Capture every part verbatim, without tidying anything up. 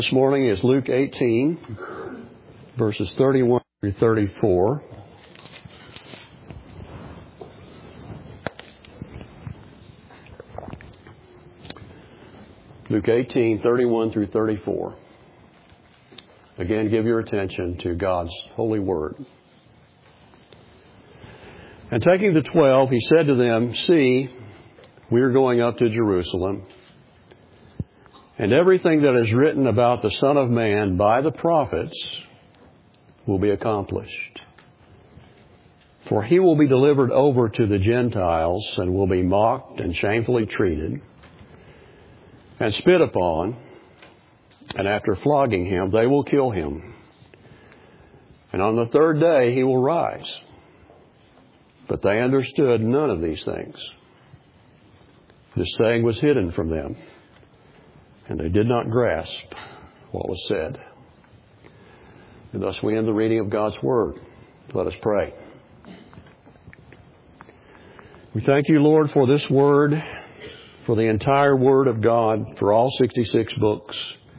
This morning is Luke eighteen, verses thirty-one through thirty-four. Luke eighteen, thirty-one through thirty-four. Again, give your attention to God's holy word. And taking the twelve, he said to them, "See, we are going up to Jerusalem, and everything that is written about the Son of Man by the prophets will be accomplished. For he will be delivered over to the Gentiles and will be mocked and shamefully treated and spit upon, and after flogging him, they will kill him. And on the third day he will rise." But they understood none of these things. This saying was hidden from them, and they did not grasp what was said. And thus we end the reading of God's Word. Let us pray. We thank you, Lord, for this Word, for the entire Word of God, for all sixty-six books,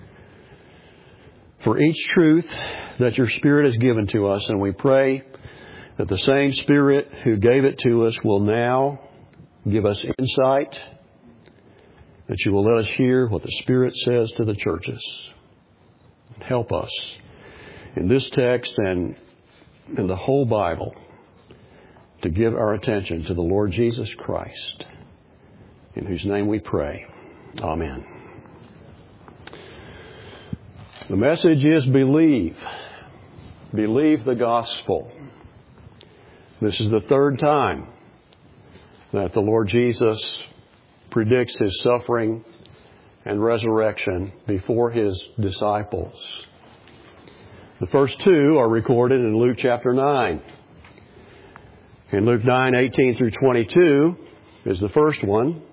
for each truth that your Spirit has given to us. And we pray that the same Spirit who gave it to us will now give us insight, that you will let us hear what the Spirit says to the churches. Help us in this text and in the whole Bible to give our attention to the Lord Jesus Christ, in whose name we pray. Amen. The message is believe. Believe the gospel. This is the third time that the Lord Jesus predicts his suffering and resurrection before his disciples. The first two are recorded in Luke chapter nine. In Luke nine, eighteen through twenty-two is the first one.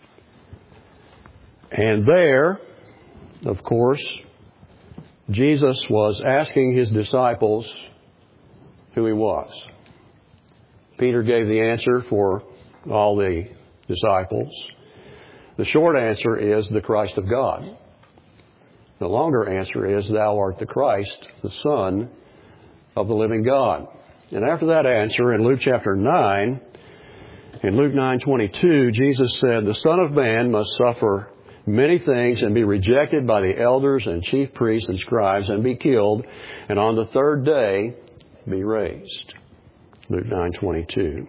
And there, of course, Jesus was asking his disciples who he was. Peter gave the answer for all the disciples. The short answer is the Christ of God. The longer answer is, "Thou art the Christ, the Son of the living God." And after that answer, in Luke chapter nine, in Luke nine twenty-two, Jesus said, "The Son of Man must suffer many things and be rejected by the elders and chief priests and scribes and be killed, and on the third day be raised." Luke nine twenty-two.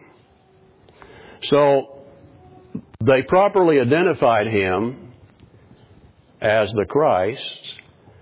So they properly identified him as the Christ,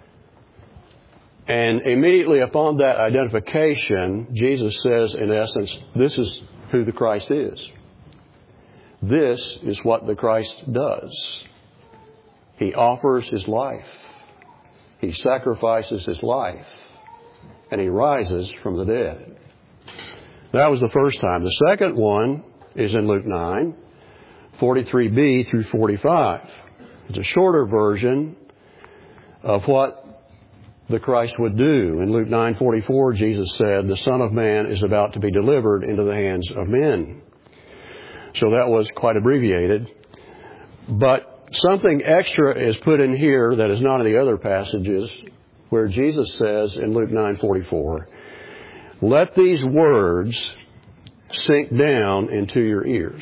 and immediately upon that identification, Jesus says, in essence, this is who the Christ is. This is what the Christ does. He offers his life. He sacrifices his life. And he rises from the dead. That was the first time. The second one is in Luke nine, forty-three b through forty-five. It's a shorter version of what the Christ would do. In Luke nine forty-four, Jesus said, "The Son of Man is about to be delivered into the hands of men." So that was quite abbreviated. But something extra is put in here that is not in the other passages, where Jesus says in Luke nine forty-four, "Let these words sink down into your ears."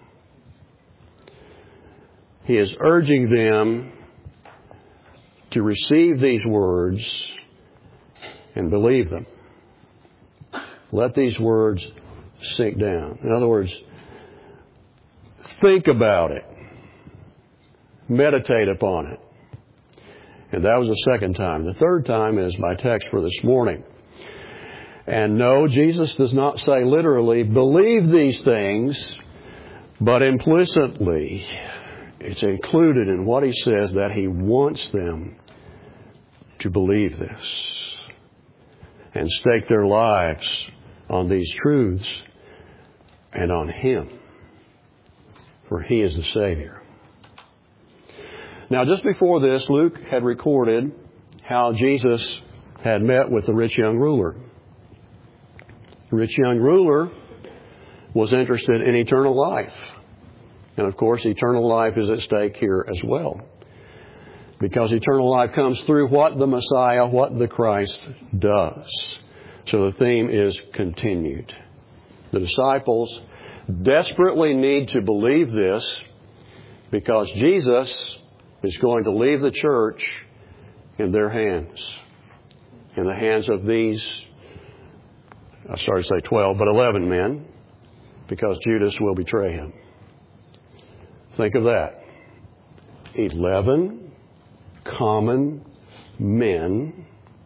He is urging them to receive these words and believe them. Let these words sink down. In other words, think about it. Meditate upon it. And that was the second time. The third time is my text for this morning. And no, Jesus does not say literally, "Believe these things," but implicitly, it's included in what he says that he wants them to believe this and stake their lives on these truths and on him, for he is the Savior. Now, just before this, Luke had recorded how Jesus had met with the rich young ruler. The rich young ruler was interested in eternal life. And of course, eternal life is at stake here as well. Because eternal life comes through what the Messiah, what the Christ does. So the theme is continued. The disciples desperately need to believe this because Jesus is going to leave the church in their hands. In the hands of these, I started to say twelve, but eleven men, because Judas will betray him. Think of that. Eleven common men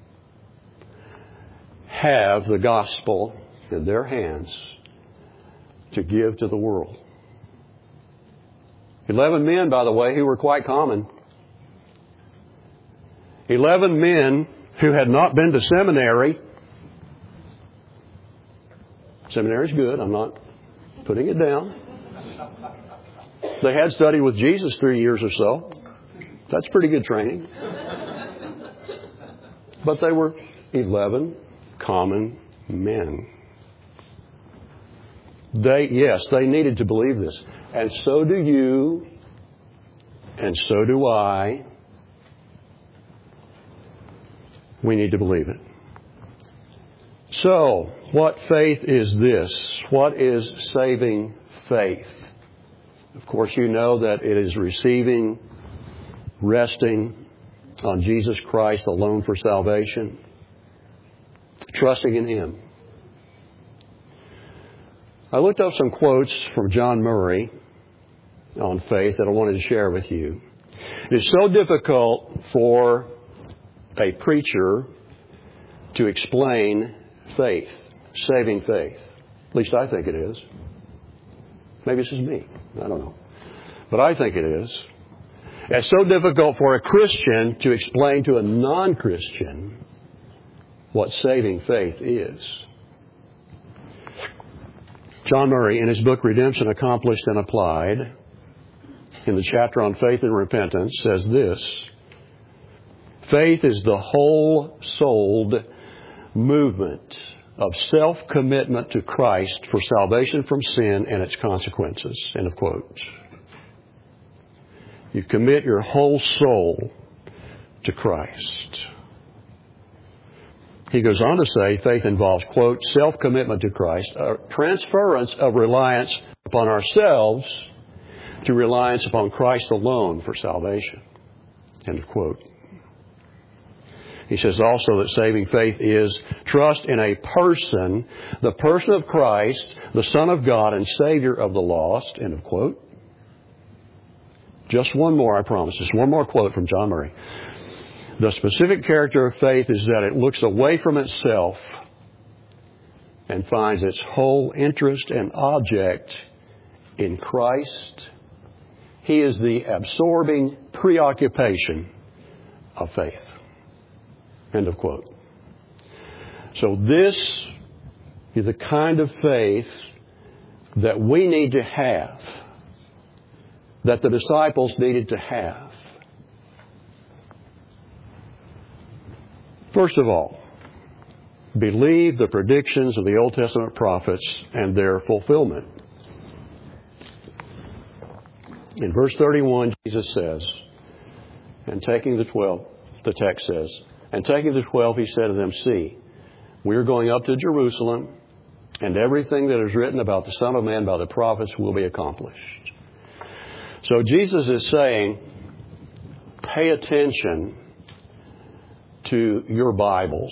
have the gospel in their hands to give to the world. Eleven men, by the way, who were quite common. Eleven men who had not been to seminary. Seminary's good. I'm not putting it down. They had studied with Jesus three years or so. That's pretty good training. But they were eleven common men. They, yes, they needed to believe this. And so do you, and so do I. We need to believe it. So, what faith is this? What is saving faith? Of course, you know that it is receiving, resting on Jesus Christ alone for salvation, trusting in Him. I looked up some quotes from John Murray on faith that I wanted to share with you. It is so difficult for a preacher to explain faith, saving faith. At least I think it is. Maybe it's just me. I don't know. But I think it is. It's so difficult for a Christian to explain to a non-Christian what saving faith is. John Murray, in his book Redemption Accomplished and Applied, in the chapter on faith and repentance, says this: faith is the whole-souled movement of self-commitment to Christ for salvation from sin and its consequences. End of quote. You commit your whole soul to Christ. He goes on to say faith involves, quote, self-commitment to Christ, a transference of reliance upon ourselves to reliance upon Christ alone for salvation. End of quote. He says also that saving faith is trust in a person, the person of Christ, the Son of God and Savior of the lost. End of quote. Just one more, I promise. Just one more quote from John Murray. The specific character of faith is that it looks away from itself and finds its whole interest and object in Christ. He is the absorbing preoccupation of faith. End of quote. So this is the kind of faith that we need to have, that the disciples needed to have. First of all, believe the predictions of the Old Testament prophets and their fulfillment. In verse thirty-one, Jesus says, and taking the twelve, the text says, and taking the twelve, He said to them, see, we are going up to Jerusalem, and everything that is written about the Son of Man by the prophets will be accomplished. So Jesus is saying, pay attention to your Bibles.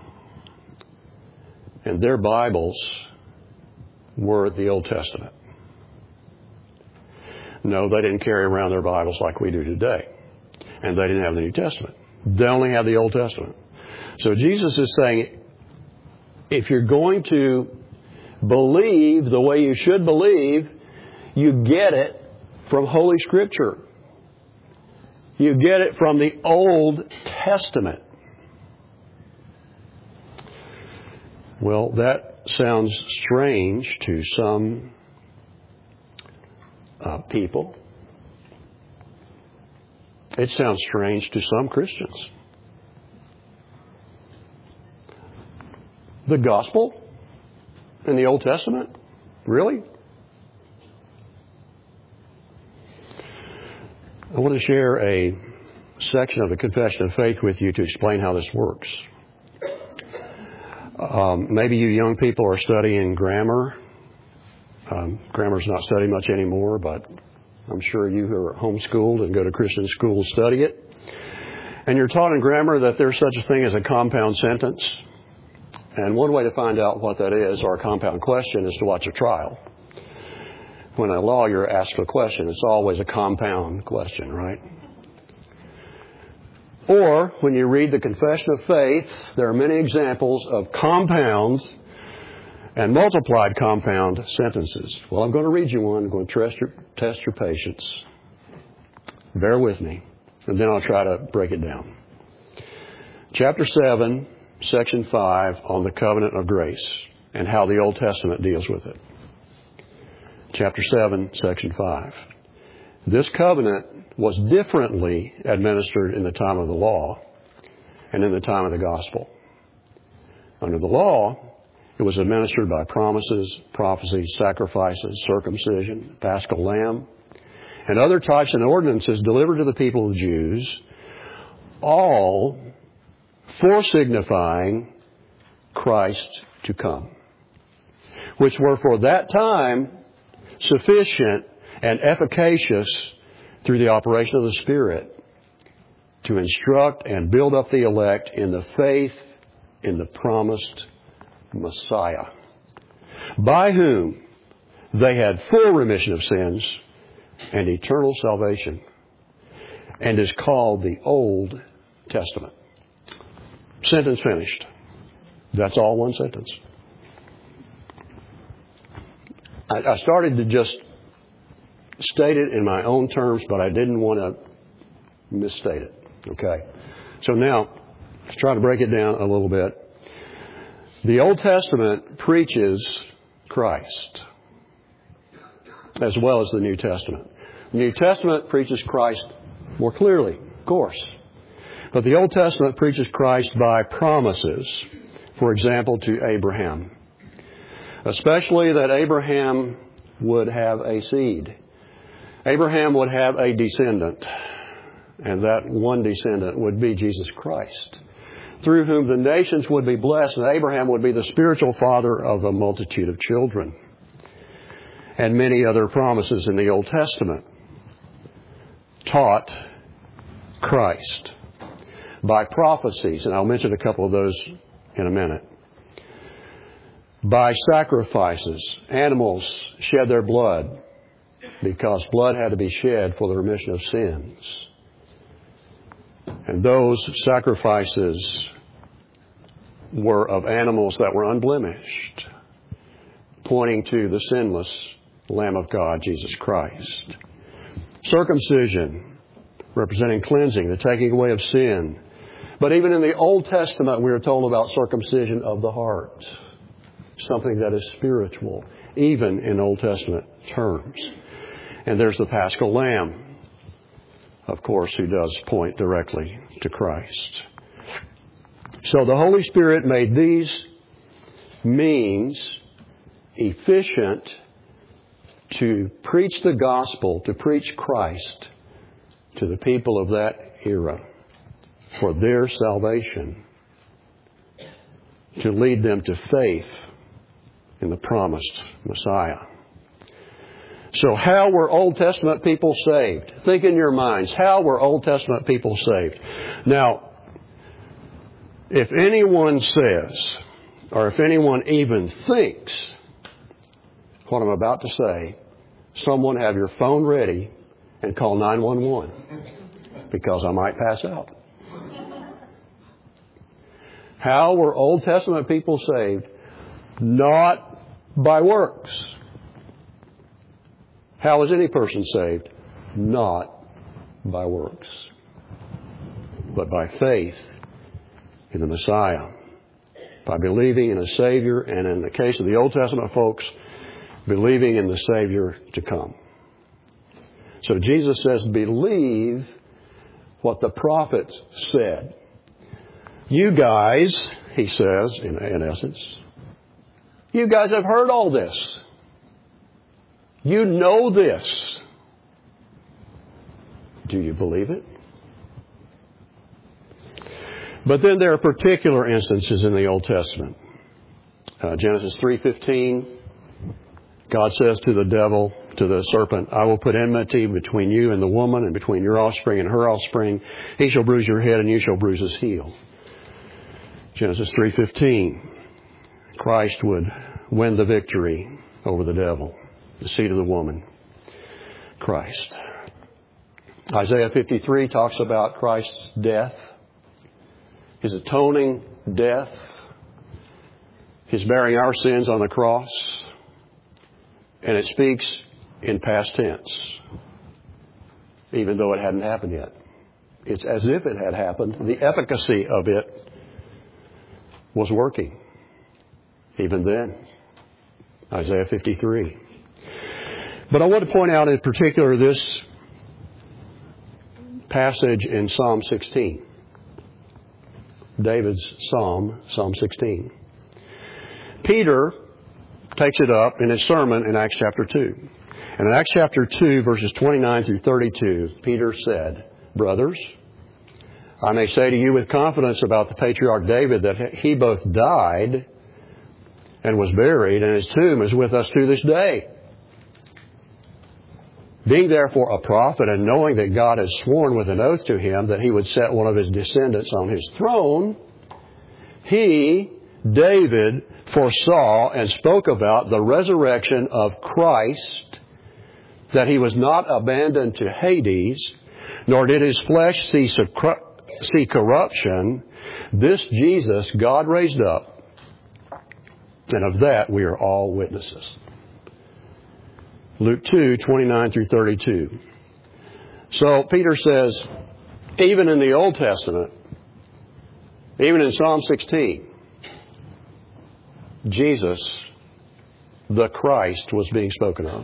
And their Bibles were the Old Testament. No, they didn't carry around their Bibles like we do today. And they didn't have the New Testament. They only had the Old Testament. So Jesus is saying, if you're going to believe the way you should believe, you get it from Holy Scripture. You get it from the Old Testament. Well, that sounds strange to some uh, people. It sounds strange to some Christians. The gospel in the Old Testament? Really? I want to share a section of the Confession of Faith with you to explain how this works. Um, maybe you young people are studying grammar. Um, grammar's not studied much anymore, but I'm sure you who are homeschooled and go to Christian schools study it. And you're taught in grammar that there's such a thing as a compound sentence. And one way to find out what that is, or a compound question, is to watch a trial. When a lawyer asks a question, it's always a compound question, right? Or, when you read the Confession of Faith, there are many examples of compound and multiplied compound sentences. Well, I'm going to read you one. I'm going to test your, test your patience. Bear with me, and then I'll try to break it down. Chapter seven, Section five, on the covenant of grace and how the Old Testament deals with it. Chapter seven, Section five. This covenant was differently administered in the time of the law and in the time of the gospel. Under the law, it was administered by promises, prophecies, sacrifices, circumcision, paschal lamb, and other types and ordinances delivered to the people of the Jews, all foresignifying Christ to come, which were for that time sufficient and efficacious through the operation of the Spirit to instruct and build up the elect in the faith in the promised Messiah, by whom they had full remission of sins and eternal salvation, and is called the Old Testament. Sentence finished. That's all one sentence. I, I started to just state it in my own terms, but I didn't want to misstate it. Okay? So now, let's try to break it down a little bit. The Old Testament preaches Christ, as well as the New Testament. The New Testament preaches Christ more clearly, of course. But the Old Testament preaches Christ by promises, for example, to Abraham. Especially that Abraham would have a seed. Abraham would have a descendant. And that one descendant would be Jesus Christ, through whom the nations would be blessed, and Abraham would be the spiritual father of a multitude of children. And many other promises in the Old Testament taught Christ by prophecies, and I'll mention a couple of those in a minute. By sacrifices, animals shed their blood because blood had to be shed for the remission of sins. And those sacrifices were of animals that were unblemished, pointing to the sinless Lamb of God, Jesus Christ. Circumcision, representing cleansing, the taking away of sin. But even in the Old Testament, we are told about circumcision of the heart, something that is spiritual, even in Old Testament terms. And there's the Paschal Lamb, of course, who does point directly to Christ. So the Holy Spirit made these means efficient to preach the gospel, to preach Christ to the people of that era for their salvation, to lead them to faith in the promised Messiah. So how were Old Testament people saved? Think in your minds, how were Old Testament people saved? Now, if anyone says, or if anyone even thinks what I'm about to say, someone have your phone ready and call nine one one, because I might pass out. How were Old Testament people saved? Not by works. How is any person saved? Not by works, but by faith in the Messiah, by believing in a Savior, and in the case of the Old Testament folks, believing in the Savior to come. So Jesus says, believe what the prophets said. You guys, he says, in, in essence, you guys have heard all this. You know this. Do you believe it? But then there are particular instances in the Old Testament. Uh, Genesis three fifteen, God says to the devil, to the serpent, I will put enmity between you and the woman, and between your offspring and her offspring. He shall bruise your head, and you shall bruise his heel. Genesis three fifteen, Christ would win the victory over the devil, the seed of the woman, Christ. Isaiah fifty-three talks about Christ's death, His atoning death, His bearing our sins on the cross, and it speaks in past tense, even though it hadn't happened yet. It's as if it had happened. The efficacy of it was working even then. Isaiah fifty-three. But I want to point out in particular this passage in Psalm sixteen. David's Psalm, Psalm sixteen. Peter takes it up in his sermon in Acts chapter two. And in Acts chapter two, verses twenty-nine through thirty-two, Peter said, Brothers, I may say to you with confidence about the patriarch David that he both died and was buried, and his tomb is with us to this day. Being therefore a prophet, and knowing that God has sworn with an oath to him that he would set one of his descendants on his throne, he, David, foresaw and spoke about the resurrection of Christ, that he was not abandoned to Hades, nor did his flesh see, see corruption. This Jesus God raised up, and of that we are all witnesses. Luke two, twenty-nine through thirty-two. So Peter says, even in the Old Testament, even in Psalm sixteen, Jesus, the Christ, was being spoken of.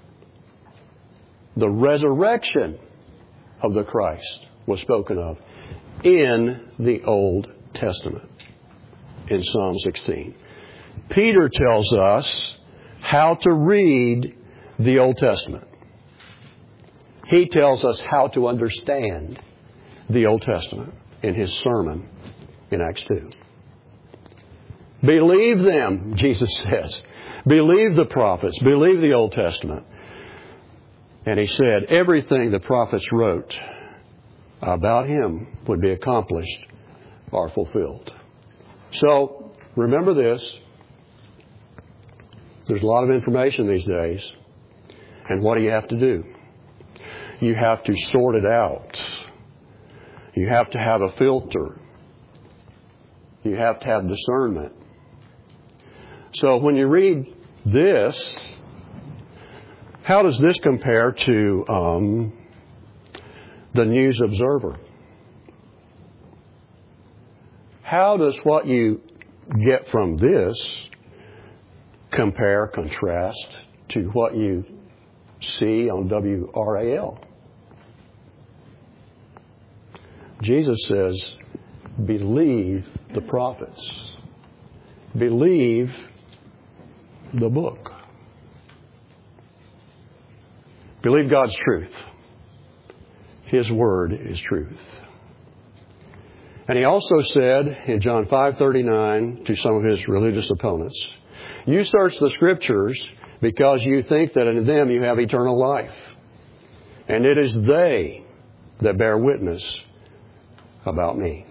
The resurrection of the Christ was spoken of in the Old Testament, in Psalm sixteen. Peter tells us how to read the Old Testament. He tells us how to understand the Old Testament in his sermon in Acts two. Believe them, Jesus says. Believe the prophets. Believe the Old Testament. And he said everything the prophets wrote about him would be accomplished or fulfilled. So, remember this. There's a lot of information these days. And what do you have to do? You have to sort it out. You have to have a filter. You have to have discernment. So when you read this, how does this compare to um, the News Observer? How does what you get from this compare, contrast to what you see on W R A L? Jesus says, believe the prophets. Believe the book. Believe God's truth. His word is truth. And he also said in John five thirty-nine to some of his religious opponents, you search the Scriptures because you think that in them you have eternal life. And it is they that bear witness about me.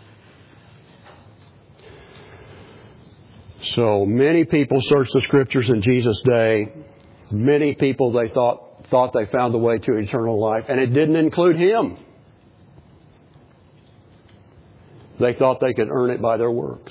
So many people searched the Scriptures in Jesus' day. Many people they thought thought they found the way to eternal life, and it didn't include him. They thought they could earn it by their works.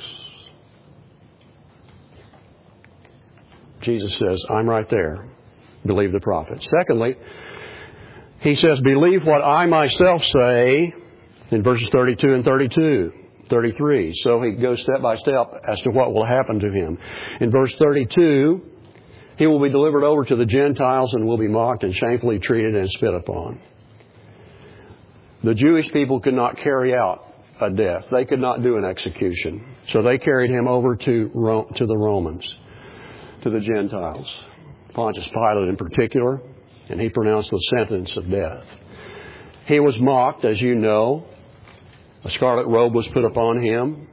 Jesus says, I'm right there. Believe the prophets. Secondly, he says, believe what I myself say in verses thirty-two and thirty-two, thirty-three. So he goes step by step as to what will happen to him. In verse thirty-two, he will be delivered over to the Gentiles and will be mocked and shamefully treated and spit upon. The Jewish people could not carry out a death. They could not do an execution. So they carried him over to Rome, to the Romans, to the Gentiles. Pontius Pilate in particular, and he pronounced the sentence of death. He was mocked, as you know, A scarlet robe was put upon him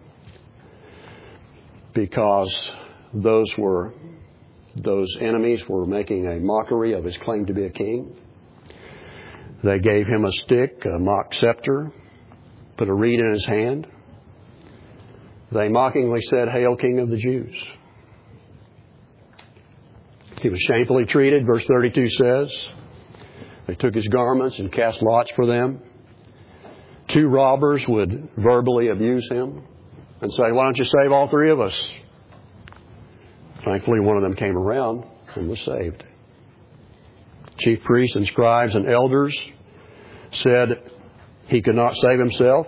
because those were those enemies were making a mockery of his claim to be a king. They gave him a stick, a mock scepter, put a reed in his hand. They mockingly said, "Hail, King of the Jews." He was shamefully treated, verse thirty-two says. They took his garments and cast lots for them. Two robbers would verbally abuse him and say, "Why don't you save all three of us?" Thankfully, one of them came around and was saved. Chief priests and scribes and elders said he could not save himself.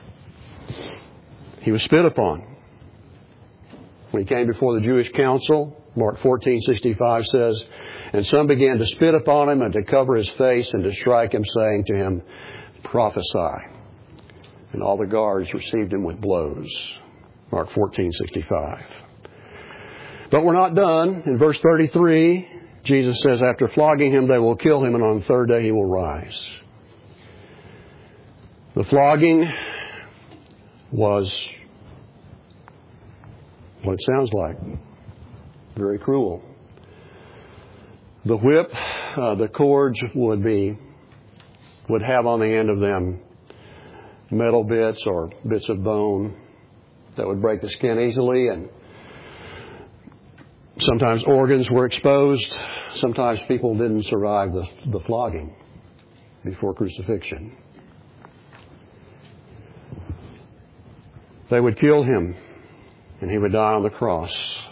He was spit upon. When he came before the Jewish council, Mark fourteen sixty-five says, "And some began to spit upon him and to cover his face and to strike him, saying to him, 'Prophesy.' And all the guards received him with blows." Mark fourteen sixty-five. But we're not done. In verse thirty-three, Jesus says, after flogging him, they will kill him, and on the third day he will rise. The flogging was what it sounds like. Very cruel. The whip, uh, the cords would be, would have on the end of them metal bits or bits of bone that would break the skin easily, and sometimes organs were exposed. Sometimes people didn't survive the, the flogging before crucifixion. They would kill him, and he would die on the cross.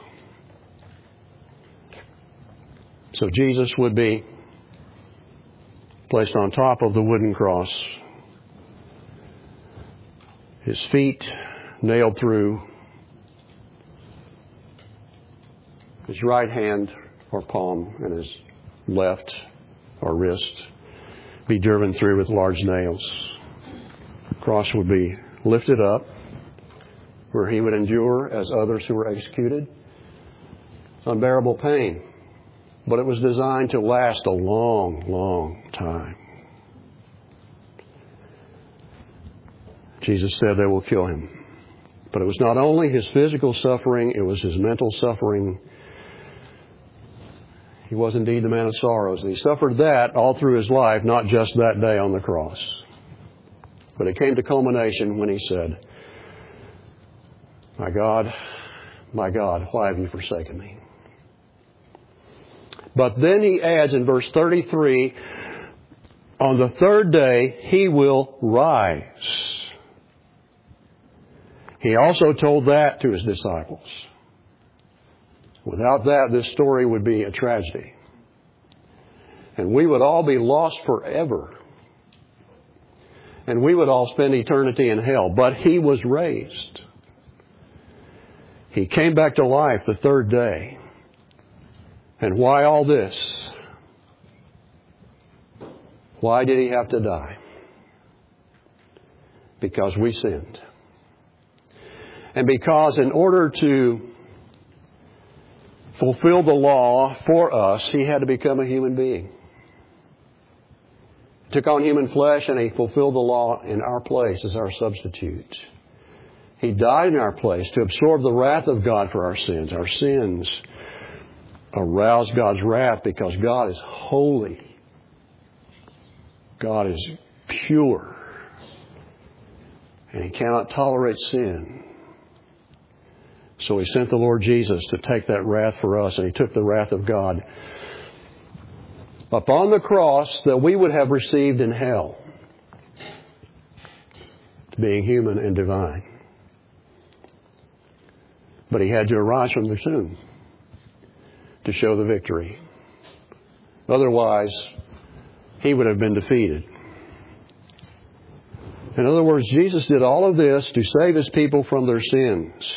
So Jesus would be placed on top of the wooden cross, his feet nailed through, his right hand or palm and his left or wrist be driven through with large nails. The cross would be lifted up, where he would endure, as others who were executed, unbearable pain. But it was designed to last a long, long time. Jesus said they will kill him. But it was not only his physical suffering, it was his mental suffering. He was indeed the man of sorrows. And he suffered that all through his life, not just that day on the cross. But it came to culmination when he said, "My God, my God, why have you forsaken me?" But then he adds in verse thirty-three, on the third day he will rise. He also told that to his disciples. Without that, this story would be a tragedy. And we would all be lost forever. And we would all spend eternity in hell. But he was raised. He came back to life the third day. And why all this? Why did he have to die? Because we sinned. And because in order to fulfill the law for us, he had to become a human being. He took on human flesh and he fulfilled the law in our place as our substitute. He died in our place to absorb the wrath of God for our sins. Our sins arouse God's wrath because God is holy. God is pure. And he cannot tolerate sin. So he sent the Lord Jesus to take that wrath for us, and he took the wrath of God upon the cross that we would have received in hell, being human and divine. But he had to arise from the tomb to show the victory. Otherwise, he would have been defeated. In other words, Jesus did all of this to save his people from their sins.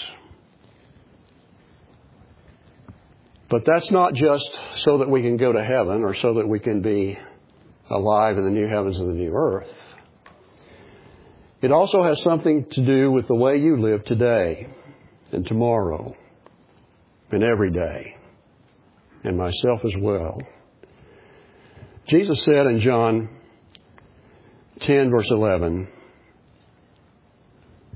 But that's not just so that we can go to heaven or so that we can be alive in the new heavens and the new earth. It also has something to do with the way you live today and tomorrow and every day, and myself as well. Jesus said in John ten, verse eleven,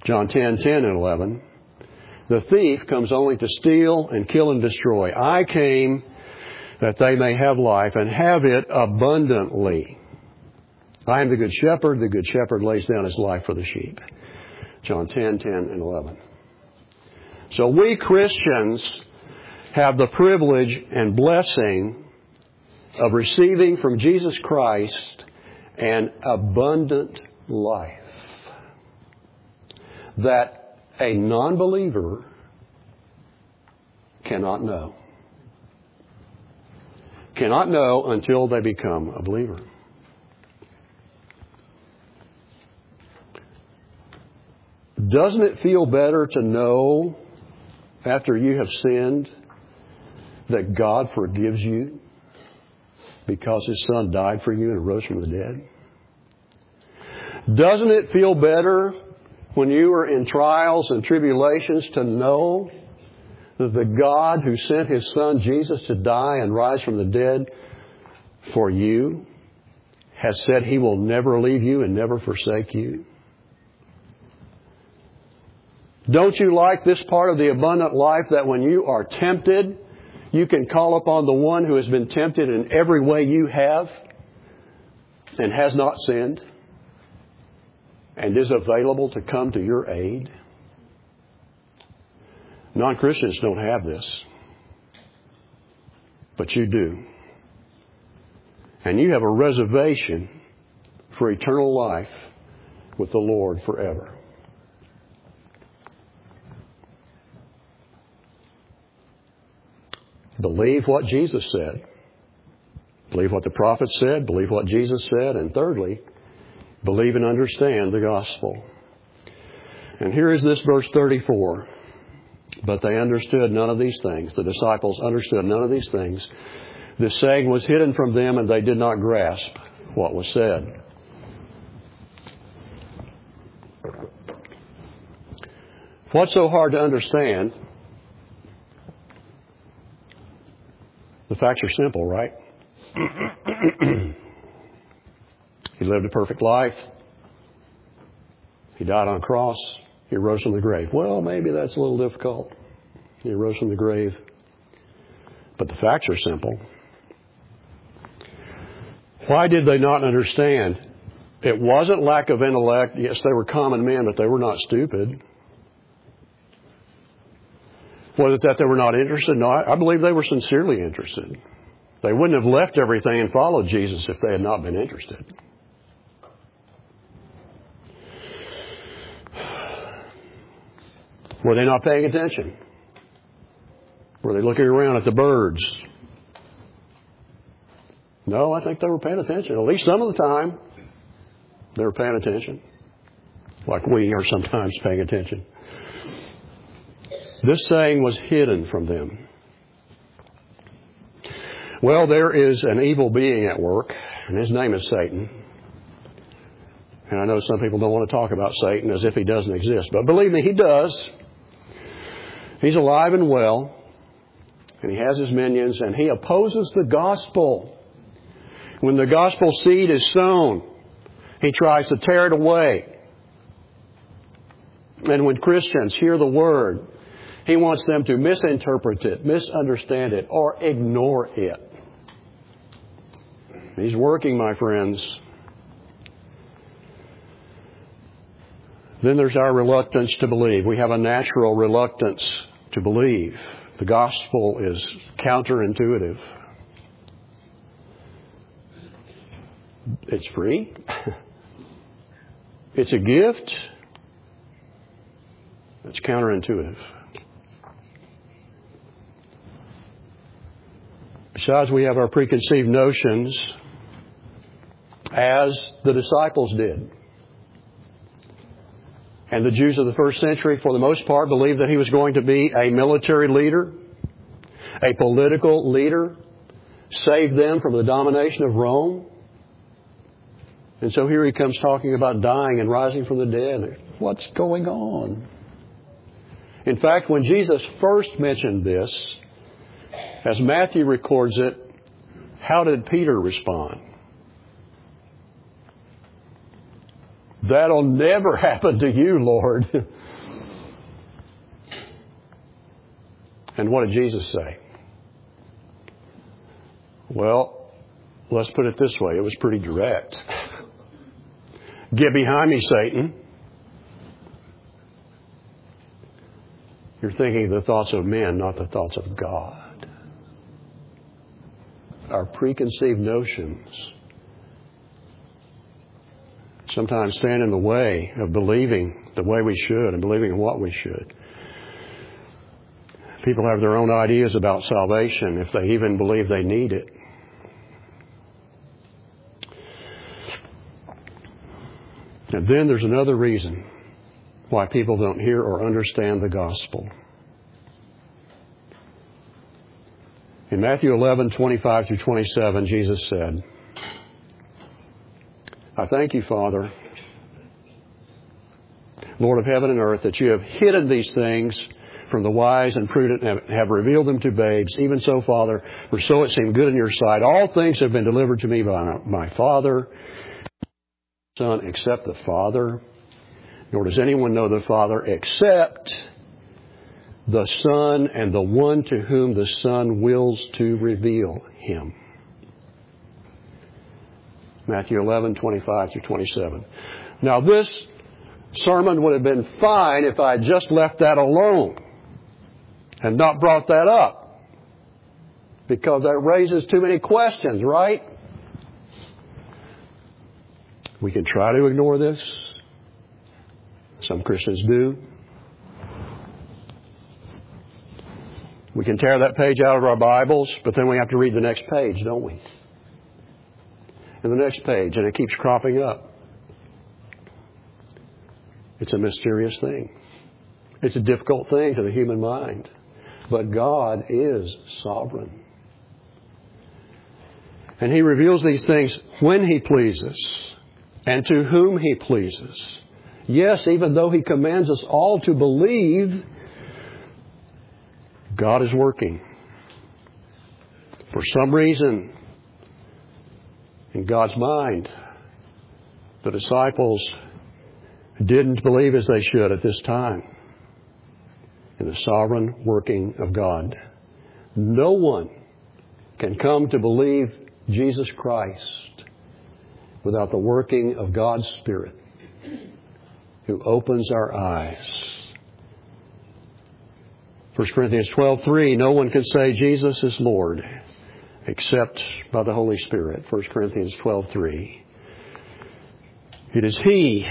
John ten, ten and eleven. The thief comes only to steal and kill and destroy. I came that they may have life and have it abundantly. I am the good shepherd. The good shepherd lays down his life for the sheep. John ten, ten and eleven. So we Christians have the privilege and blessing of receiving from Jesus Christ an abundant life that a non-believer cannot know. Cannot know until they become a believer. Doesn't it feel better to know after you have sinned that God forgives you because His Son died for you and rose from the dead? Doesn't it feel better when you are in trials and tribulations to know that the God who sent His Son Jesus to die and rise from the dead for you has said He will never leave you and never forsake you? Don't you like this part of the abundant life that when you are tempted, you can call upon the one who has been tempted in every way you have and has not sinned and is available to come to your aid? Non-Christians don't have this, but you do. And you have a reservation for eternal life with the Lord forever. Believe what Jesus said. Believe what the prophet said. Believe what Jesus said. And thirdly, believe and understand the gospel. And here is this verse thirty-four. But they understood none of these things. The disciples understood none of these things. This saying was hidden from them, and they did not grasp what was said. What's so hard to understand? The facts are simple, right? He lived a perfect life. He died on a cross. He rose from the grave. Well, maybe that's a little difficult. He rose from the grave. But the facts are simple. Why did they not understand? It wasn't lack of intellect. Yes, they were common men, but they were not stupid. Was it that they were not interested? No, I believe they were sincerely interested. They wouldn't have left everything and followed Jesus if they had not been interested. Were they not paying attention? Were they looking around at the birds? No, I think they were paying attention. At least some of the time, they were paying attention. Like we are sometimes paying attention. This saying was hidden from them. Well, there is an evil being at work, and his name is Satan. And I know some people don't want to talk about Satan as if he doesn't exist. But believe me, he does. He's alive and well. And he has his minions, and he opposes the gospel. When the gospel seed is sown, he tries to tear it away. And when Christians hear the word, he wants them to misinterpret it, misunderstand it, or ignore it. He's working, my friends. Then there's our reluctance to believe. We have a natural reluctance to believe. The gospel is counterintuitive. It's free. It's a gift. It's counterintuitive. Besides, we have our preconceived notions, as the disciples did. And the Jews of the first century, for the most part, believed that he was going to be a military leader, a political leader, save them from the domination of Rome. And so here he comes talking about dying and rising from the dead. What's going on? In fact, when Jesus first mentioned this, as Matthew records it, how did Peter respond? That'll never happen to you, Lord. And what did Jesus say? Well, let's put it this way. It was pretty direct. Get behind me, Satan. You're thinking the thoughts of men, not the thoughts of God. Our preconceived notions sometimes stand in the way of believing the way we should and believing what we should. People have their own ideas about salvation, if they even believe they need it. And then there's another reason why people don't hear or understand the gospel. In Matthew eleven, twenty-five through twenty-seven, Jesus said, I thank you, Father, Lord of heaven and earth, that you have hidden these things from the wise and prudent and have revealed them to babes. Even so, Father, for so it seemed good in your sight. All things have been delivered to me by my Father, Son, except the Father. Nor does anyone know the Father except the Son and the one to whom the Son wills to reveal him. Matthew eleven, twenty-five through twenty-seven. Now this sermon would have been fine if I had just left that alone and not brought that up, because that raises too many questions, right? We can try to ignore this. Some Christians do. We can tear that page out of our Bibles, but then we have to read the next page, don't we? And the next page, and it keeps cropping up. It's a mysterious thing. It's a difficult thing to the human mind. But God is sovereign. And He reveals these things when He pleases and to whom He pleases. Yes, even though He commands us all to believe, God is working. For some reason, in God's mind, the disciples didn't believe as they should at this time in the sovereign working of God. No one can come to believe Jesus Christ without the working of God's Spirit, who opens our eyes. First Corinthians twelve three, no one can say Jesus is Lord except by the Holy Spirit. First Corinthians twelve three. It is He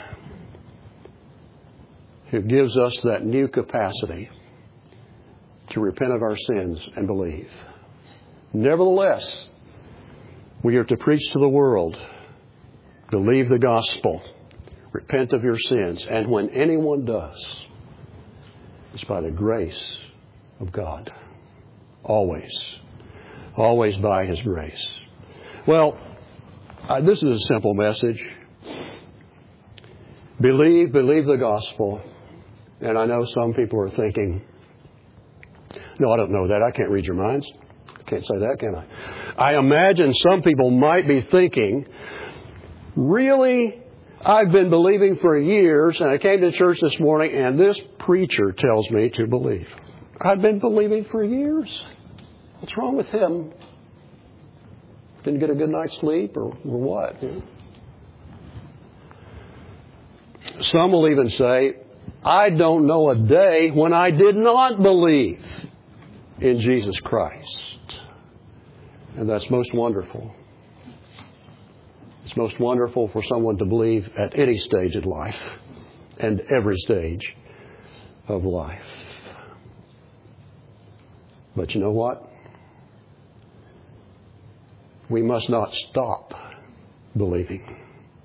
who gives us that new capacity to repent of our sins and believe. Nevertheless, we are to preach to the world, believe the gospel, repent of your sins, and when anyone does, it's by the grace of God. Always. Always by His grace. Well, uh, this is a simple message. Believe, believe the gospel. And I know some people are thinking, no, I don't know that. I can't read your minds. I can't say that, can I? I imagine some people might be thinking, really? I've been believing for years, and I came to church this morning, and this preacher tells me to believe. I've been believing for years. What's wrong with him? Didn't get a good night's sleep, or, or what? Some will even say, I don't know a day when I did not believe in Jesus Christ. And that's most wonderful. It's most wonderful for someone to believe at any stage of life and every stage of life. But you know what? We must not stop believing.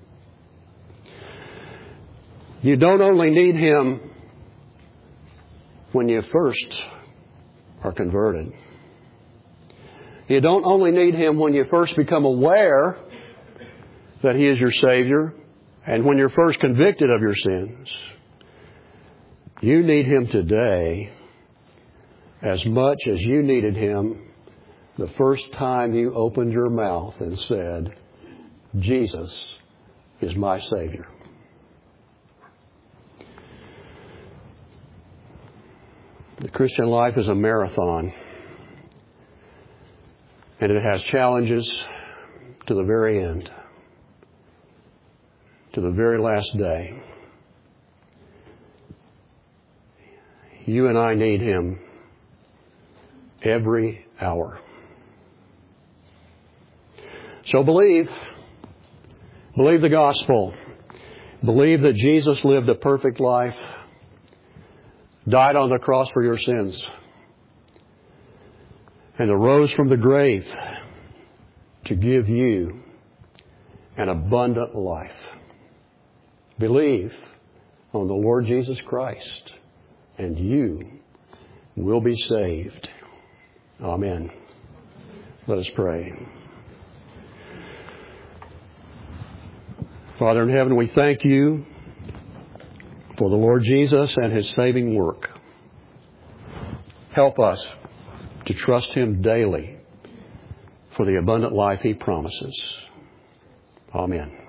You don't only need Him when you first are converted. You don't only need Him when you first become aware that He is your Savior and when you're first convicted of your sins. You need Him today as much as you needed Him the first time you opened your mouth and said, Jesus is my Savior. The Christian life is a marathon, and it has challenges to the very end, to the very last day. You and I need Him every hour. So believe. Believe the gospel. Believe that Jesus lived a perfect life, died on the cross for your sins, and arose from the grave to give you an abundant life. Believe on the Lord Jesus Christ, and you will be saved. Amen. Let us pray. Father in heaven, we thank you for the Lord Jesus and His saving work. Help us to trust Him daily for the abundant life He promises. Amen.